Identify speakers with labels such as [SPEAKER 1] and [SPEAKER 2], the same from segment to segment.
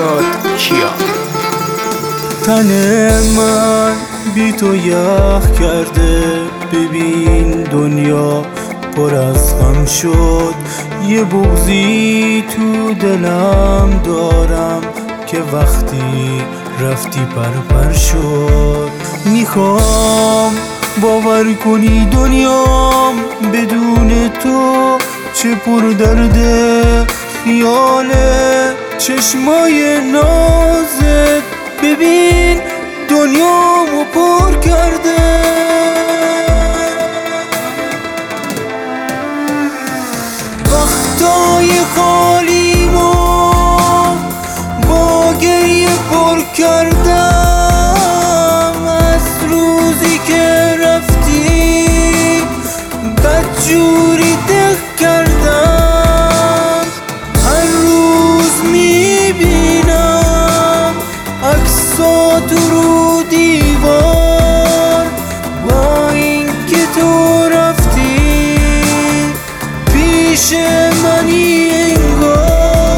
[SPEAKER 1] فرزاد کیا.
[SPEAKER 2] تن من بی تو یخ کرده، ببین دنیا پر از غم شد. یه بغضی تو دلم دارم که وقتی رفتی پر شد. میخوام باور کنی دنیام بدون تو چه پر درده. خیال چشمای نازت ببین دنیامو پر کرده. وقتای خالیمو با گریه پر کردم. از روزی که رفتی بدجوری دق کردم. هر روز میبینم عکساتو رو دیوار، با اینکه تو رفتی پیش منی انگار.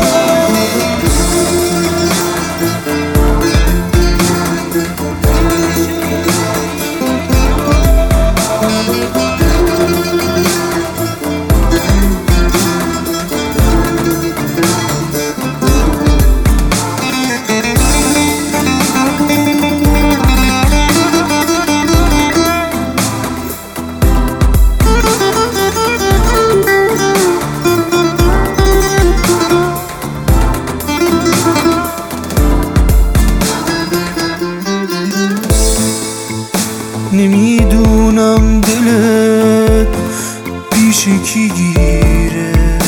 [SPEAKER 2] نمیدونم دلت پیش کی گیره،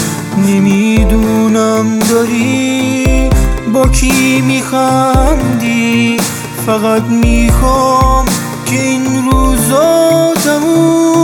[SPEAKER 2] نمیدونم داری با کی میخندی. فقط میخوام که این روزا تموم